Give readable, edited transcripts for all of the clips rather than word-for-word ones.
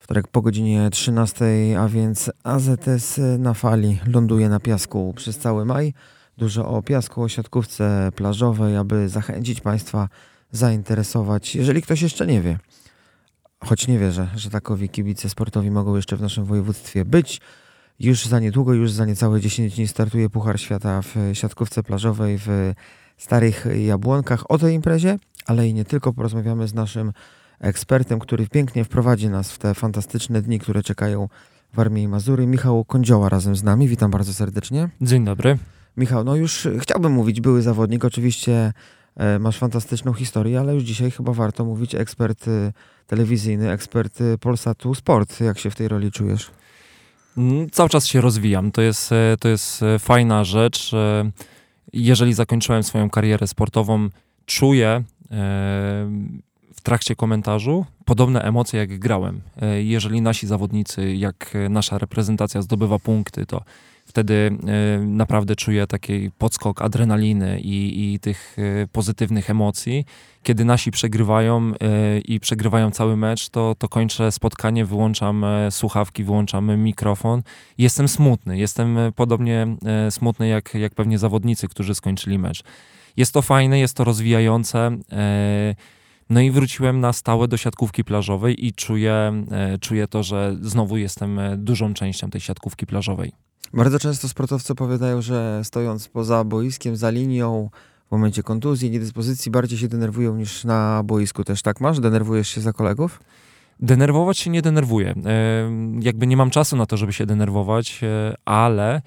Wtorek po godzinie 13, a więc AZS na fali ląduje na piasku przez cały maj. Dużo o piasku, o siatkówce plażowej, aby zachęcić Państwa, zainteresować, jeżeli ktoś jeszcze nie wie. Choć nie wierzę, że takowi kibice sportowi mogą jeszcze w naszym województwie być. Już za niedługo, już za niecałe 10 dni startuje Puchar Świata w siatkówce plażowej w Starych Jabłonkach. O tej imprezie, ale i nie tylko, porozmawiamy z naszym ekspertem, który pięknie wprowadzi nas w te fantastyczne dni, które czekają w Warmii i Mazury. Michał Kądzioła razem z nami. Witam bardzo serdecznie. Dzień dobry. Michał, no już chciałbym mówić były zawodnik. Oczywiście masz fantastyczną historię, ale już dzisiaj chyba warto mówić ekspert telewizyjny, ekspert Polsatu Sport. Jak się w tej roli czujesz? Cały czas się rozwijam. To jest fajna rzecz. Jeżeli zakończyłem swoją karierę sportową, czuję w trakcie komentarzu podobne emocje, jak grałem. Jeżeli nasi zawodnicy, jak nasza reprezentacja zdobywa punkty, to wtedy naprawdę czuję taki podskok adrenaliny i tych pozytywnych emocji. Kiedy nasi przegrywają i przegrywają cały mecz, to kończę spotkanie, wyłączam słuchawki, wyłączam mikrofon. Jestem smutny. Jestem podobnie smutny jak pewnie zawodnicy, którzy skończyli mecz. Jest to fajne, jest to rozwijające. No i wróciłem na stałe do siatkówki plażowej i czuję to, że znowu jestem dużą częścią tej siatkówki plażowej. Bardzo często sportowcy opowiadają, że stojąc poza boiskiem, za linią, w momencie kontuzji, niedyspozycji bardziej się denerwują niż na boisku. Też tak masz? Denerwujesz się za kolegów? Denerwować się nie denerwuję. Jakby nie mam czasu na to, żeby się denerwować, ale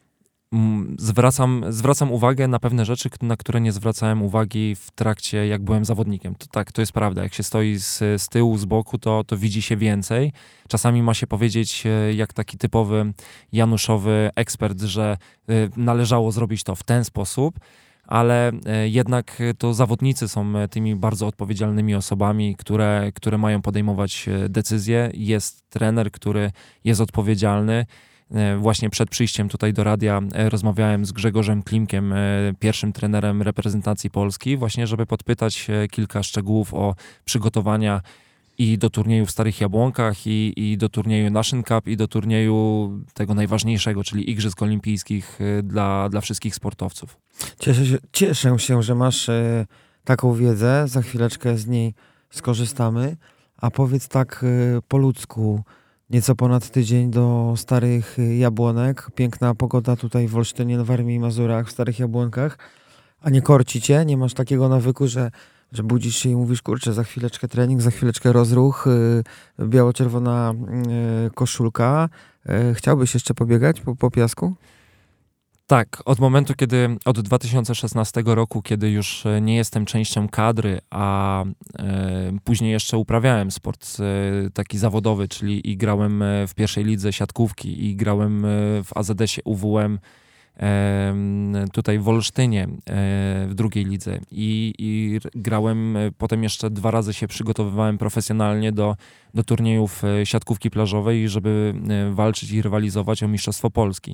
zwracam uwagę na pewne rzeczy, na które nie zwracałem uwagi w trakcie, jak byłem zawodnikiem. To tak, to jest prawda. Jak się stoi z tyłu, z boku, to widzi się więcej. Czasami ma się powiedzieć, jak taki typowy januszowy ekspert, że należało zrobić to w ten sposób, ale jednak to zawodnicy są tymi bardzo odpowiedzialnymi osobami, które mają podejmować decyzje. Jest trener, który jest odpowiedzialny. Właśnie przed przyjściem tutaj do radia rozmawiałem z Grzegorzem Klimkiem, pierwszym trenerem reprezentacji Polski, właśnie żeby podpytać kilka szczegółów o przygotowania i do turnieju w Starych Jabłonkach, i do turnieju Nation Cup, i do turnieju tego najważniejszego, czyli Igrzysk Olimpijskich dla wszystkich sportowców. Cieszę się, że masz taką wiedzę. Za chwileczkę z niej skorzystamy. A powiedz tak po ludzku, nieco ponad tydzień do Starych Jabłonek. Piękna pogoda tutaj w Olsztynie, w Warmii i Mazurach, w Starych Jabłonkach. A nie korci cię? Nie masz takiego nawyku, że budzisz się i mówisz, kurczę, za chwileczkę trening, za chwileczkę rozruch, biało-czerwona koszulka. Chciałbyś jeszcze pobiegać po piasku? Tak, od 2016 roku, kiedy już nie jestem częścią kadry, a później jeszcze uprawiałem sport taki zawodowy, czyli i grałem w pierwszej lidze siatkówki, i grałem w AZS-ie UWM tutaj w Olsztynie w drugiej lidze i grałem, potem jeszcze 2 razy się przygotowywałem profesjonalnie do turniejów siatkówki plażowej, żeby walczyć i rywalizować o Mistrzostwo Polski.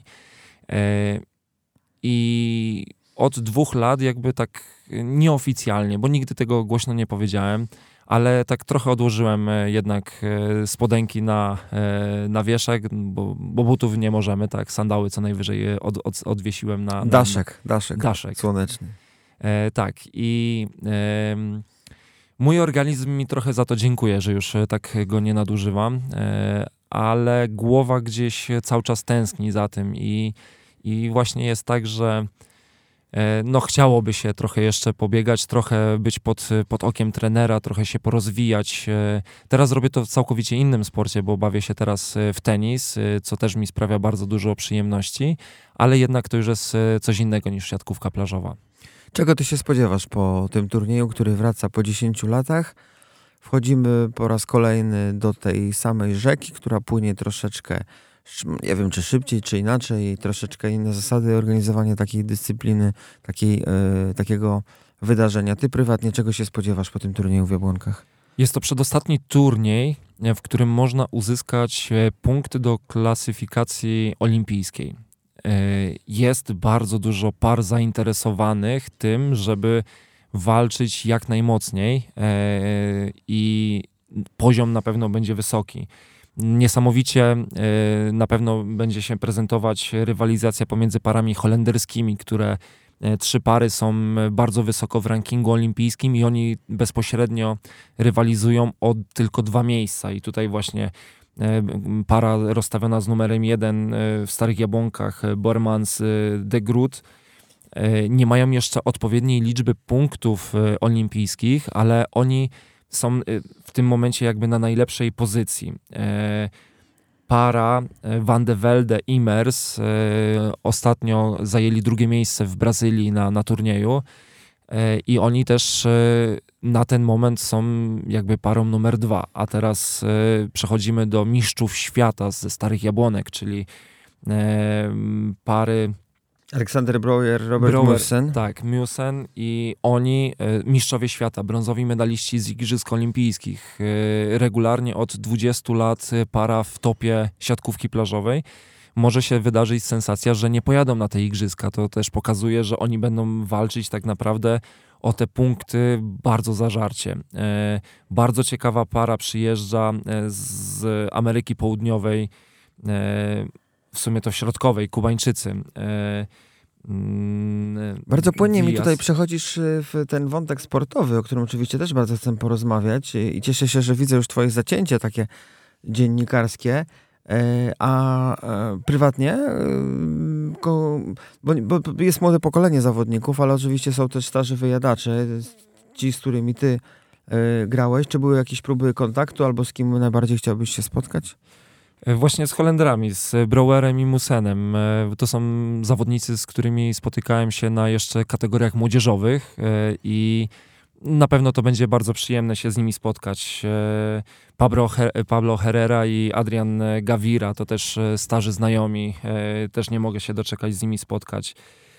I od 2 lat jakby tak nieoficjalnie, bo nigdy tego głośno nie powiedziałem, ale tak trochę odłożyłem jednak spodenki na wieszak, bo butów nie możemy, tak, sandały co najwyżej odwiesiłem na Daszek słoneczny. Tak i mój organizm mi trochę za to dziękuję, że już tak go nie nadużywam, ale głowa gdzieś cały czas tęskni za tym i właśnie jest tak, że no chciałoby się trochę jeszcze pobiegać, trochę być pod okiem trenera, trochę się porozwijać. Teraz robię to w całkowicie innym sporcie, bo bawię się teraz w tenis, co też mi sprawia bardzo dużo przyjemności, ale jednak to już jest coś innego niż siatkówka plażowa. Czego ty się spodziewasz po tym turnieju, który wraca po 10 latach? Wchodzimy po raz kolejny do tej samej rzeki, która płynie troszeczkę, nie wiem czy szybciej, czy inaczej, troszeczkę inne zasady organizowania takiej dyscypliny, takiego wydarzenia. Ty prywatnie czego się spodziewasz po tym turnieju w Jabłonkach? Jest to przedostatni turniej, w którym można uzyskać punkty do klasyfikacji olimpijskiej. Jest bardzo dużo par zainteresowanych tym, żeby walczyć jak najmocniej i poziom na pewno będzie wysoki. Niesamowicie na pewno będzie się prezentować rywalizacja pomiędzy parami holenderskimi, które 3 pary są bardzo wysoko w rankingu olimpijskim i oni bezpośrednio rywalizują o tylko 2 miejsca. I tutaj właśnie para rozstawiona z numerem 1 w Starych Jabłonkach, Bormans, de Groot, nie mają jeszcze odpowiedniej liczby punktów olimpijskich, ale oni są w tym momencie jakby na najlepszej pozycji. Para Van de Velde i Mers ostatnio zajęli 2. miejsce w Brazylii na turnieju i oni też na ten moment są jakby parą numer 2, a teraz przechodzimy do mistrzów świata ze Starych Jabłonek, czyli pary Aleksander Brouwer, Robert Mussen. Tak, Mussen i oni, mistrzowie świata, brązowi medaliści z Igrzysk Olimpijskich. Regularnie od 20 lat para w topie siatkówki plażowej. Może się wydarzyć sensacja, że nie pojadą na te igrzyska. To też pokazuje, że oni będą walczyć tak naprawdę o te punkty bardzo zażarcie. Bardzo ciekawa para przyjeżdża z Ameryki Południowej, w sumie to środkowej, Kubańczycy. Bardzo płynnie mi tutaj przechodzisz w ten wątek sportowy, o którym oczywiście też bardzo chcę porozmawiać i cieszę się, że widzę już twoje zacięcie takie dziennikarskie, a prywatnie, bo jest młode pokolenie zawodników, ale oczywiście są też starzy wyjadacze, ci, z którymi ty grałeś. Czy były jakieś próby kontaktu albo z kim najbardziej chciałbyś się spotkać? Właśnie z Holendrami, z Brouwerem i Mussenem. To są zawodnicy, z którymi spotykałem się na jeszcze kategoriach młodzieżowych i na pewno to będzie bardzo przyjemne się z nimi spotkać. Pablo Herrera i Adrian Gavira to też starzy znajomi. Też nie mogę się doczekać z nimi spotkać.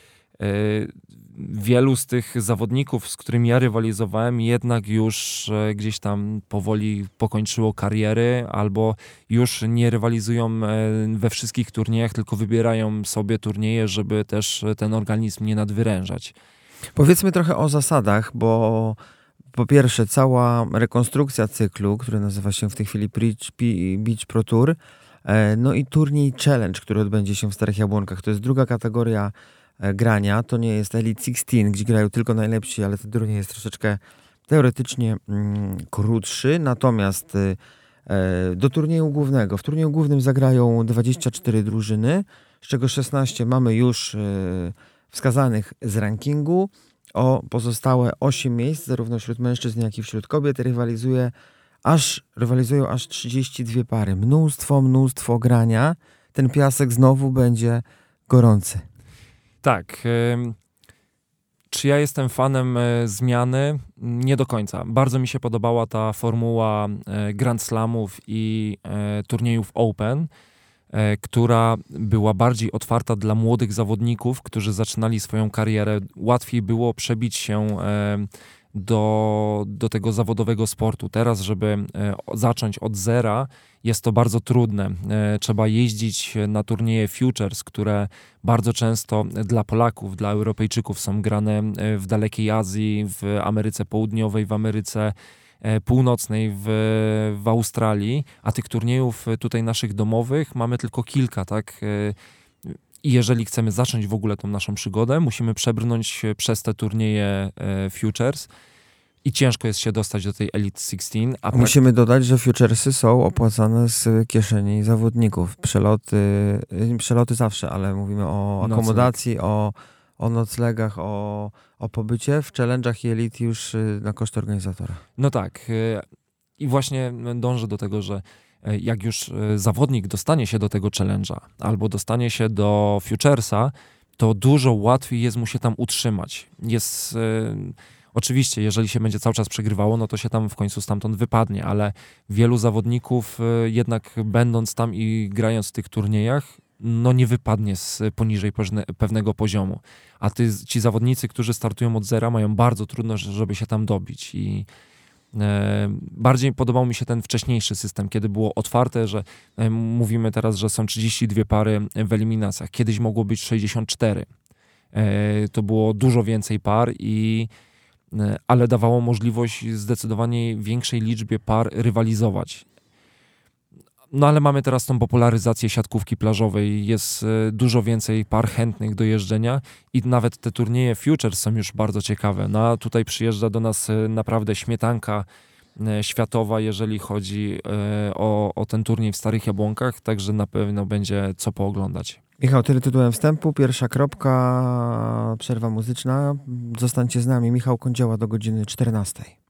Wielu z tych zawodników, z którymi ja rywalizowałem, jednak już gdzieś tam powoli pokończyło kariery albo już nie rywalizują we wszystkich turniejach, tylko wybierają sobie turnieje, żeby też ten organizm nie nadwyrężać. Powiedzmy trochę o zasadach, bo po pierwsze cała rekonstrukcja cyklu, który nazywa się w tej chwili Beach Pro Tour, no i turniej Challenge, który odbędzie się w Starych Jabłonkach. To jest druga kategoria grania. To nie jest Elite 16, gdzie grają tylko najlepsi, ale ten turniej jest troszeczkę teoretycznie krótszy. Natomiast do turnieju głównego. W turnieju głównym zagrają 24 drużyny, z czego 16 mamy już wskazanych z rankingu. O pozostałe 8 miejsc, zarówno wśród mężczyzn, jak i wśród kobiet, rywalizują aż 32 pary. Mnóstwo grania. Ten piasek znowu będzie gorący. Tak. Czy ja jestem fanem zmiany? Nie do końca. Bardzo mi się podobała ta formuła Grand Slamów i turniejów Open, która była bardziej otwarta dla młodych zawodników, którzy zaczynali swoją karierę. Łatwiej było przebić się do tego zawodowego sportu. Teraz, żeby zacząć od zera, jest to bardzo trudne. Trzeba jeździć na turnieje Futures, które bardzo często dla Polaków, dla Europejczyków są grane w dalekiej Azji, w Ameryce Południowej, w Ameryce Północnej, w Australii, a tych turniejów tutaj naszych domowych mamy tylko kilka, tak? I jeżeli chcemy zacząć w ogóle tą naszą przygodę, musimy przebrnąć przez te turnieje Futures i ciężko jest się dostać do tej Elite 16. Musimy dodać, że Futuresy są opłacane z kieszeni zawodników. Przeloty zawsze, ale mówimy o akomodacji, o noclegach, o pobycie w challenge'ach i Elite już na koszt organizatora. No tak. I właśnie dążę do tego, że jak już zawodnik dostanie się do tego challenge'a albo dostanie się do Futuresa, to dużo łatwiej jest mu się tam utrzymać. Oczywiście, jeżeli się będzie cały czas przegrywało, no to się tam w końcu stamtąd wypadnie, ale wielu zawodników jednak będąc tam i grając w tych turniejach, no nie wypadnie poniżej pewnego poziomu. A ci zawodnicy, którzy startują od zera, mają bardzo trudno, żeby się tam dobić. I bardziej podobał mi się ten wcześniejszy system, kiedy było otwarte, że mówimy teraz, że są 32 pary w eliminacjach. Kiedyś mogło być 64. To było dużo więcej par, ale dawało możliwość zdecydowanie większej liczbie par rywalizować. No ale mamy teraz tą popularyzację siatkówki plażowej, jest dużo więcej par chętnych do jeżdżenia i nawet te turnieje Futures są już bardzo ciekawe. No a tutaj przyjeżdża do nas naprawdę śmietanka światowa, jeżeli chodzi o ten turniej w Starych Jabłonkach, także na pewno będzie co pooglądać. Michał, tyle tytułem wstępu. Pierwsza kropka, przerwa muzyczna. Zostańcie z nami. Michał Kądzioła do godziny 14.